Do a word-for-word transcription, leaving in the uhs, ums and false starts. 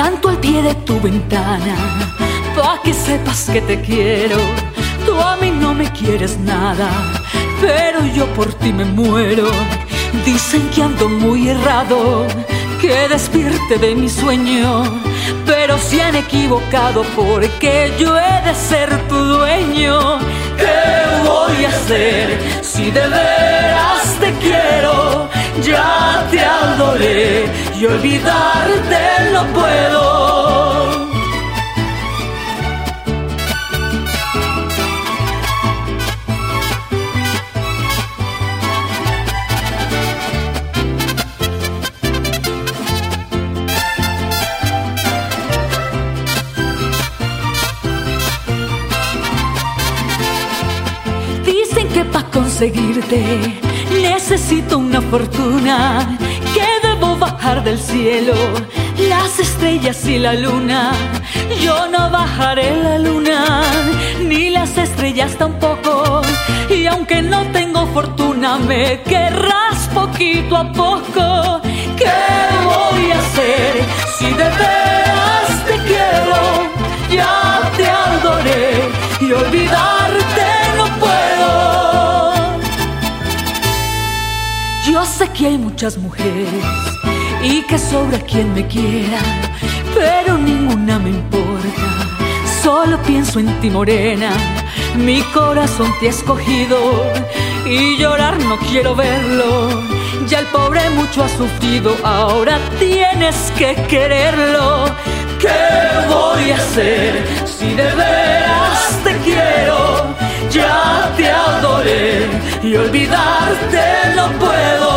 canto al pie de tu ventana, pa' que sepas que te quiero. Tú a mí no me quieres nada, pero yo por ti me muero. Dicen que ando muy errado, que despierte de mi sueño, pero se han equivocado porque yo he de ser tu dueño. ¿Qué voy a hacer si de veras te quiero? Ya te adoré y olvidarte no puedo. Dicen que pa' conseguirte necesito una fortuna, que debo bajar del cielo las estrellas y la luna. Yo no bajaré la luna, ni las estrellas tampoco, y aunque no tengo fortuna me querrás poquito a poco. ¿Qué voy a hacer si de veras te quiero? Ya te adoré y olvidarte no puedo. Yo sé que hay muchas mujeres y que sobra quien me quiera, pero ninguna me importa. Solo pienso en ti, morena. Mi corazón te ha escogido y llorar no quiero verlo. Ya el pobre mucho ha sufrido, ahora tienes que quererlo. ¿Qué voy a hacer si de veras te quiero? Ya te adoré y olvidarte no puedo.